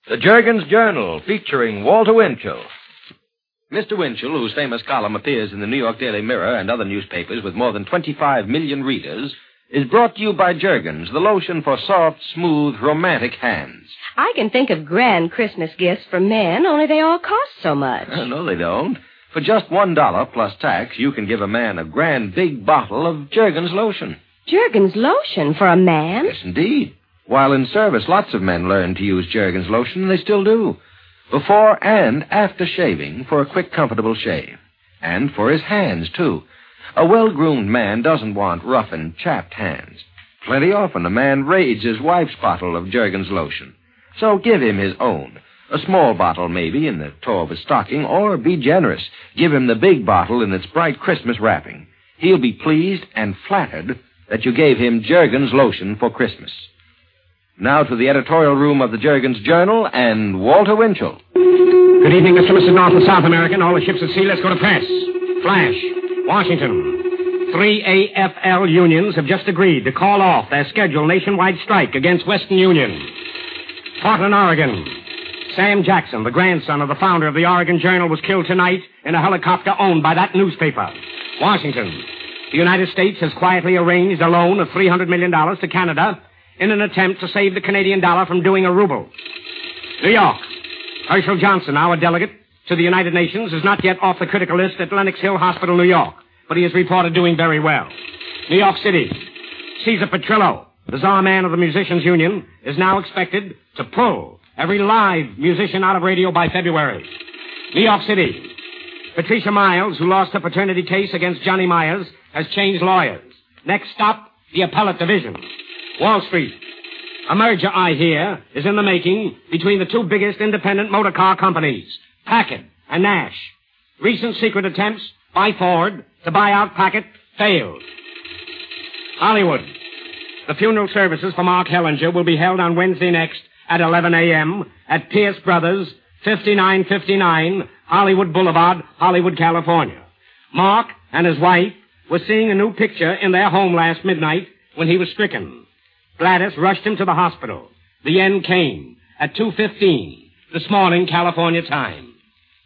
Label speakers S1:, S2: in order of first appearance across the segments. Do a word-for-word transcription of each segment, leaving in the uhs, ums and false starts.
S1: The Juergens Journal, featuring Walter Winchell.
S2: Mister Winchell, whose famous column appears in the New York Daily Mirror and other newspapers with more than twenty-five million readers, is brought to you by Juergens, the lotion for soft, smooth, romantic hands.
S3: I can think of grand Christmas gifts for men, only they all cost so much.
S2: Uh, no, they don't. For just one dollar plus tax, you can give a man a grand big bottle of Juergens lotion.
S3: Juergens lotion for a man?
S2: Yes, indeed. While in service, lots of men learn to use Juergens lotion, and they still do. Before and after shaving for a quick, comfortable shave. And for his hands, too. A well-groomed man doesn't want rough and chapped hands. Plenty often a man raids his wife's bottle of Juergens lotion. So give him his own. A small bottle, maybe, in the toe of his stocking, or be generous. Give him the big bottle in its bright Christmas wrapping. He'll be pleased and flattered that you gave him Juergens lotion for Christmas. Now to the editorial room of the Juergens Journal and Walter Winchell.
S4: Good evening, Mister and Missus North and South American. All the ships at sea, let's go to press. Flash. Washington. Three A F L unions have just agreed to call off their scheduled nationwide strike against Western Union. Portland, Oregon. Sam Jackson, the grandson of the founder of the Oregon Journal, was killed tonight in a helicopter owned by that newspaper. Washington. The United States has quietly arranged a loan of three hundred million dollars to Canada in an attempt to save the Canadian dollar from doing a ruble. New York. Herschel Johnson, now a delegate to the United Nations, is not yet off the critical list at Lenox Hill Hospital, New York, but he is reported doing very well. New York City. Cesar Petrillo, the czar man of the Musicians Union, is now expected to pull every live musician out of radio by February. New York City. Patricia Miles, who lost her paternity case against Johnny Myers, has changed lawyers. Next stop, the appellate division. Wall Street. A merger, I hear, is in the making between the two biggest independent motor car companies, Packard and Nash. Recent secret attempts by Ford to buy out Packard failed. Hollywood. The funeral services for Mark Hellinger will be held on Wednesday next at eleven a.m. at Pierce Brothers, fifty-nine fifty-nine Hollywood Boulevard, Hollywood, California. Mark and his wife were seeing a new picture in their home last midnight when he was stricken. Gladys rushed him to the hospital. The end came at two fifteen this morning, California time.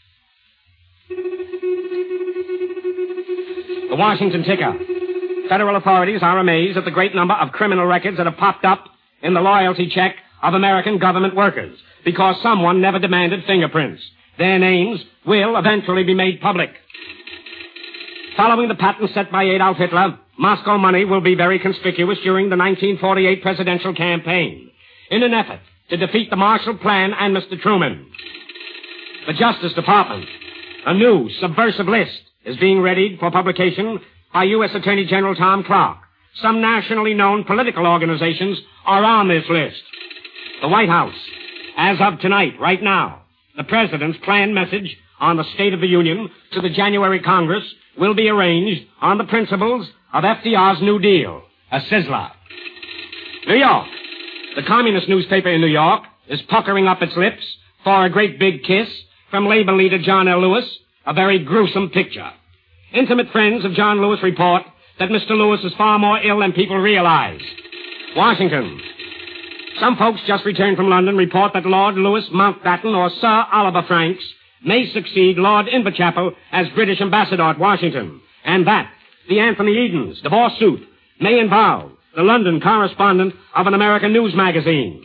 S4: The Washington Ticker. Federal authorities are amazed at the great number of criminal records that have popped up in the loyalty check of American government workers because someone never demanded fingerprints. Their names will eventually be made public. Following the pattern set by Adolf Hitler, Moscow money will be very conspicuous during the nineteen forty-eight presidential campaign in an effort to defeat the Marshall Plan and Mister Truman. The Justice Department. A new subversive list is being readied for publication by U S Attorney General Tom Clark. Some nationally known political organizations are on this list. The White House. As of tonight, right now, the President's planned message on the State of the Union to the January Congress will be arranged on the principles of F D R's New Deal, a sizzler. New York. The communist newspaper in New York is puckering up its lips for a great big kiss from labor leader John L. Lewis, a very gruesome picture. Intimate friends of John Lewis report that Mister Lewis is far more ill than people realize. Washington. Some folks just returned from London report that Lord Louis Mountbatten or Sir Oliver Franks may succeed Lord Inverchapel as British ambassador at Washington, and that the Anthony Edens divorce suit may involve the London correspondent of an American news magazine.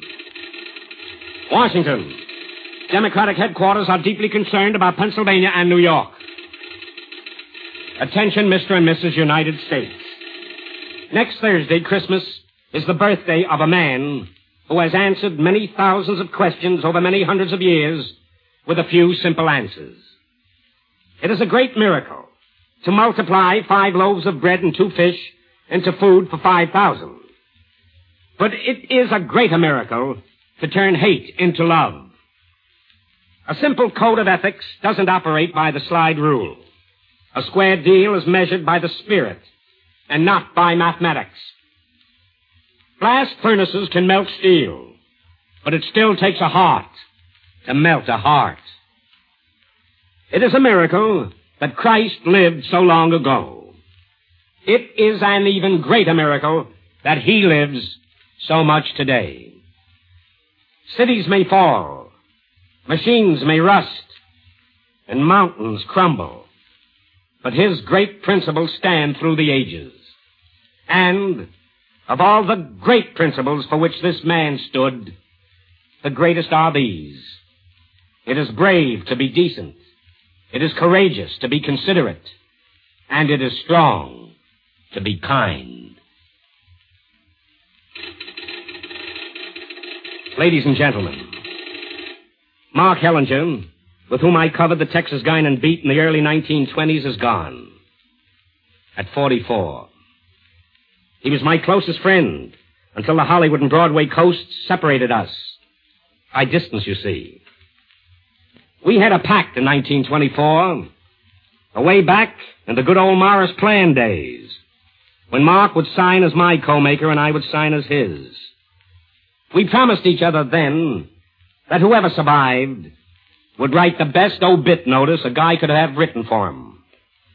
S4: Washington. Democratic headquarters are deeply concerned about Pennsylvania and New York. Attention, Mister and Missus United States. Next Thursday, Christmas, is the birthday of a man who has answered many thousands of questions over many hundreds of years with a few simple answers. It is a great miracle to multiply five loaves of bread and two fish into food for five thousand. But it is a greater miracle to turn hate into love. A simple code of ethics doesn't operate by the slide rule. A square deal is measured by the spirit and not by mathematics. Blast furnaces can melt steel, but it still takes a heart to melt a heart. It is a miracle that Christ lived so long ago. It is an even greater miracle that he lives so much today. Cities may fall, Machines may rust and mountains crumble, but his great principles stand through the ages. And of all the great principles for which this man stood, the greatest are these. It is brave to be decent. It is courageous to be considerate. And it is strong to be kind. Ladies and gentlemen, Mark Hellinger, with whom I covered the Texas Guinan beat in the early nineteen twenties, is gone. At forty-four. He was my closest friend until the Hollywood and Broadway coasts separated us. By distance, you see. We had a pact in nineteen twenty-four, away back in the good old Morris Plan days, when Mark would sign as my co-maker and I would sign as his. We promised each other then that whoever survived would write the best obit notice a guy could have written for him.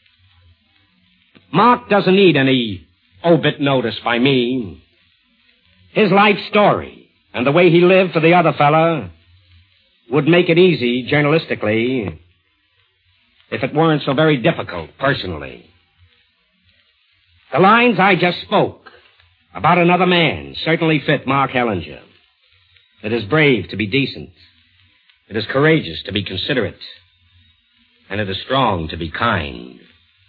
S4: Mark doesn't need any obit notice by me. His life story and the way he lived for the other fella would make it easy, journalistically, if it weren't so very difficult, personally. The lines I just spoke about another man certainly fit Mark Hellinger. It is brave to be decent. It is courageous to be considerate. And it is strong to be kind.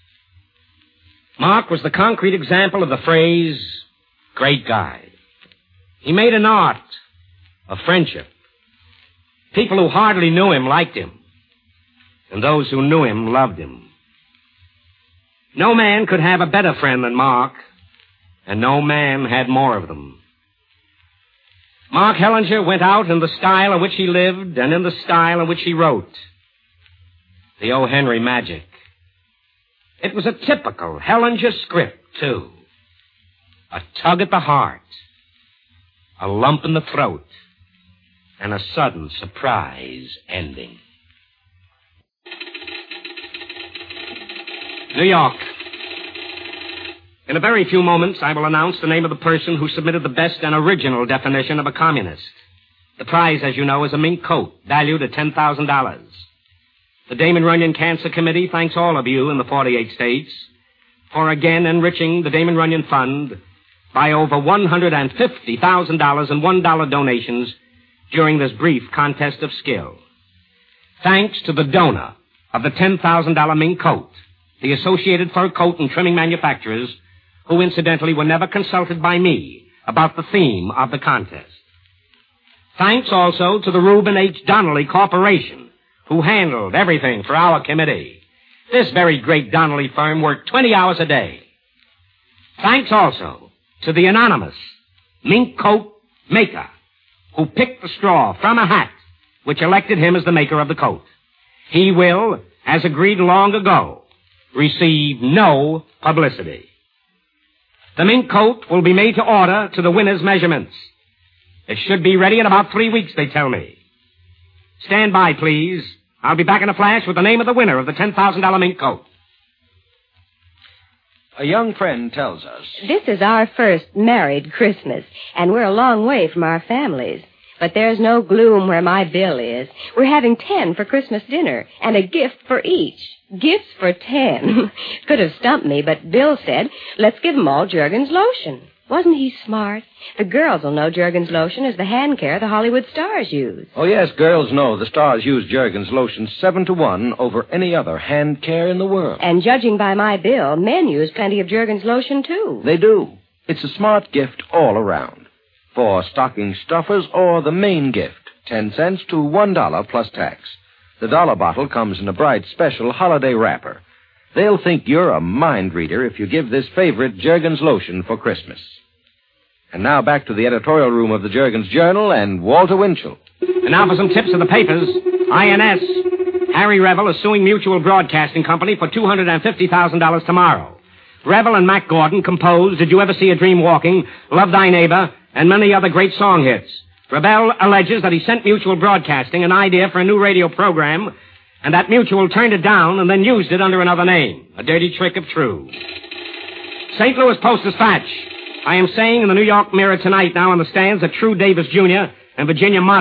S4: Mark was the concrete example of the phrase, great guy. He made an art of friendship. People who hardly knew him liked him. And those who knew him loved him. No man could have a better friend than Mark, and no man had more of them. Mark Hellinger went out in the style in which he lived and in the style in which he wrote. The O. Henry magic. It was a typical Hellinger script, too. A tug at the heart, a lump in the throat, and a sudden surprise ending. New York. In a very few moments, I will announce the name of the person who submitted the best and original definition of a communist. The prize, as you know, is a mink coat, valued at ten thousand dollars. The Damon Runyon Cancer Committee thanks all of you in the forty-eight states for again enriching the Damon Runyon Fund by over one hundred fifty thousand dollars in one dollar donations during this brief contest of skill. Thanks to the donor of the ten thousand dollars mink coat, the Associated Fur Coat and Trimming Manufacturers, who incidentally were never consulted by me about the theme of the contest. Thanks also to the Reuben H. Donnelly Corporation, who handled everything for our committee. This very great Donnelly firm worked twenty hours a day. Thanks also to the anonymous mink coat maker, who picked the straw from a hat which elected him as the maker of the coat. He will, as agreed long ago, receive no publicity. The mink coat will be made to order to the winner's measurements. It should be ready in about three weeks, they tell me. Stand by, please. I'll be back in a flash with the name of the winner of the ten thousand dollars mink coat.
S2: A young friend tells us.
S3: This is our first married Christmas, and we're a long way from our families. But there's no gloom where my Bill is. We're having ten for Christmas dinner, and a gift for each. Gifts for ten. Could have stumped me, but Bill said, let's give 'em all Jergens lotion. Wasn't he smart? The girls will know Jergens lotion is the hand care the Hollywood stars use.
S2: Oh, yes, girls know the stars use Jergens lotion seven to one over any other hand care in the world.
S3: And judging by my Bill, men use plenty of Jergens lotion, too.
S2: They do. It's a smart gift all around. For stocking stuffers or the main gift, ten cents to one dollar plus tax. The dollar bottle comes in a bright special holiday wrapper. They'll think you're a mind reader if you give this favorite Jergens lotion for Christmas. And now back to the editorial room of the Jergens Journal and Walter Winchell.
S4: And now for some tips of the papers. I N S. Harry Revel is suing Mutual Broadcasting Company for two hundred fifty thousand dollars tomorrow. Revel and Mac Gordon composed Did You Ever See a Dream Walking, Love Thy Neighbor, and many other great song hits. Revel alleges that he sent Mutual Broadcasting an idea for a new radio program, and that Mutual turned it down and then used it under another name. A dirty trick if true. Saint Louis Post-Dispatch. I am saying in the New York Mirror tonight now on the stands that True Davis Junior and Virginia Motta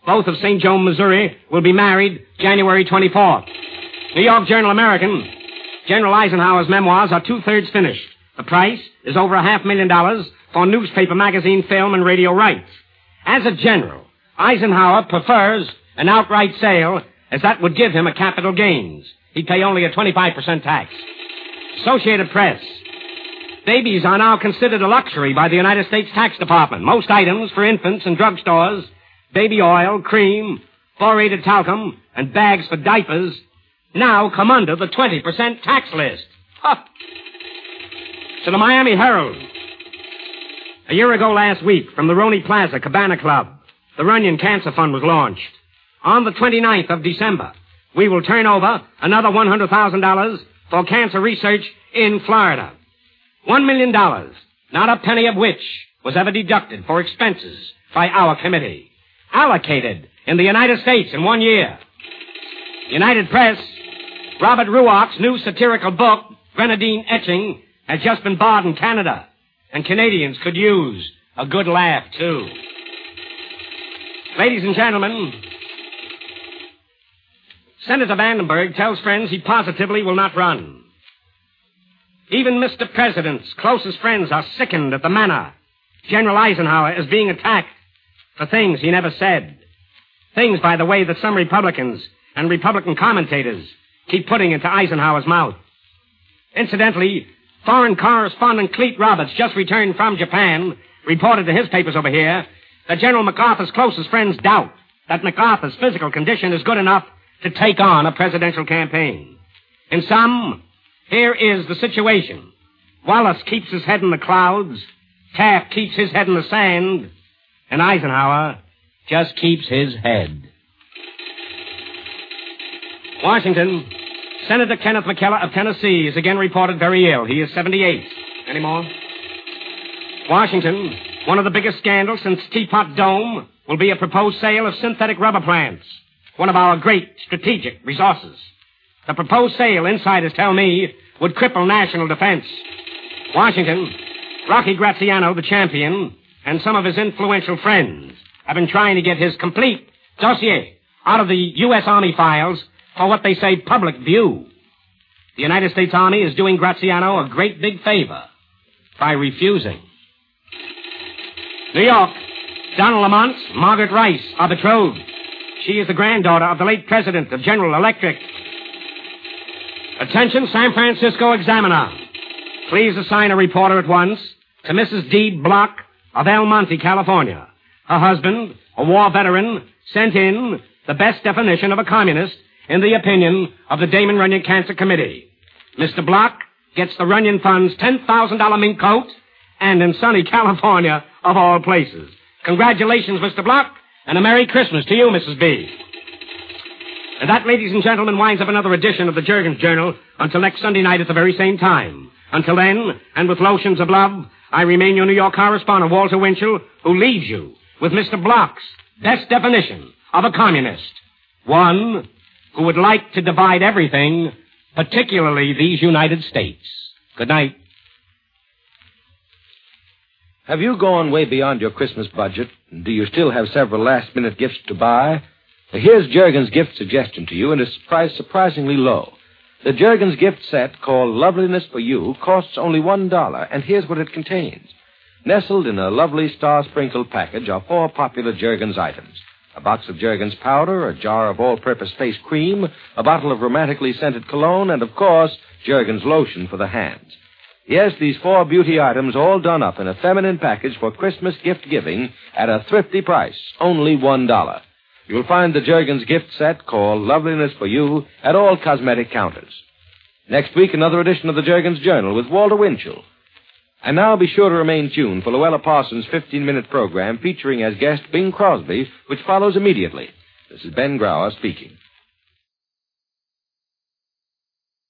S4: both of Saint Joe, Missouri, will be married January twenty-fourth. New York Journal American. General Eisenhower's memoirs are two-thirds finished. The price is over a half million dollars for newspaper, magazine, film, and radio rights. As a general, Eisenhower prefers an outright sale, as that would give him a capital gains. He'd pay only a twenty-five percent tax. Associated Press. Babies are now considered a luxury by the United States Tax Department. Most items for infants in drugstores, baby oil, cream, fluorinated talcum, and bags for diapers, now come under the twenty percent tax list. Huh. To the Miami Herald. A year ago last week, from the Roney Plaza Cabana Club, the Runyon Cancer Fund was launched. On the twenty-ninth of December, we will turn over another one hundred thousand dollars for cancer research in Florida. One million dollars, not a penny of which was ever deducted for expenses by our committee. Allocated in the United States in one year. United Press. Robert Ruark's new satirical book, Grenadine Etching, has just been barred in Canada, and Canadians could use a good laugh, too. Ladies and gentlemen, Senator Vandenberg tells friends he positively will not run. Even Mister President's closest friends are sickened at the manner General Eisenhower is being attacked for things he never said. Things, by the way, that some Republicans and Republican commentators keep putting into Eisenhower's mouth. Incidentally, foreign correspondent Clete Roberts, just returned from Japan, reported to his papers over here that General MacArthur's closest friends doubt that MacArthur's physical condition is good enough to take on a presidential campaign. In sum, here is the situation. Wallace keeps his head in the clouds, Taft keeps his head in the sand, and Eisenhower just keeps his head. Washington. Senator Kenneth McKellar of Tennessee is again reported very ill. He is seventy-eight. Any more? Washington. One of the biggest scandals since Teapot Dome will be a proposed sale of synthetic rubber plants, one of our great strategic resources. The proposed sale, insiders tell me, would cripple national defense. Washington. Rocky Graziano, the champion, and some of his influential friends have been trying to get his complete dossier out of the U S. Army files for what they say public view. The United States Army is doing Graziano a great big favor by refusing. New York. Donald Lamont, Margaret Rice are betrothed. She is the granddaughter of the late president of General Electric. Attention, San Francisco Examiner. Please assign a reporter at once to Missus D. Block of El Monte, California. Her husband, a war veteran, sent in the best definition of a communist in the opinion of the Damon Runyon Cancer Committee. Mister Block gets the Runyon Fund's ten thousand dollars mink coat, and in sunny California, of all places. Congratulations, Mister Block, and a Merry Christmas to you, Missus B. And that, ladies and gentlemen, winds up another edition of the Juergens Journal until next Sunday night at the very same time. Until then, and with lotions of love, I remain your New York correspondent, Walter Winchell, who leaves you with Mister Block's best definition of a communist. One who would like to divide everything, particularly these United States. Good night.
S2: Have you gone way beyond your Christmas budget? Do you still have several last-minute gifts to buy? Here's Juergens' gift suggestion to you, and it's priced surprisingly low. The Juergens gift set, called Loveliness for You, costs only one dollar, and here's what it contains. Nestled in a lovely star-sprinkled package are four popular Juergens items. A box of Juergens powder, a jar of all-purpose face cream, a bottle of romantically scented cologne, and, of course, Juergens lotion for the hands. Yes, these four beauty items all done up in a feminine package for Christmas gift-giving at a thrifty price, only one dollar. You'll find the Juergens gift set, called Loveliness for You, at all cosmetic counters. Next week, another edition of the Juergens Journal with Walter Winchell. And now be sure to remain tuned for Luella Parsons' fifteen-minute program featuring as guest Bing Crosby, which follows immediately. This is Ben Grauer speaking.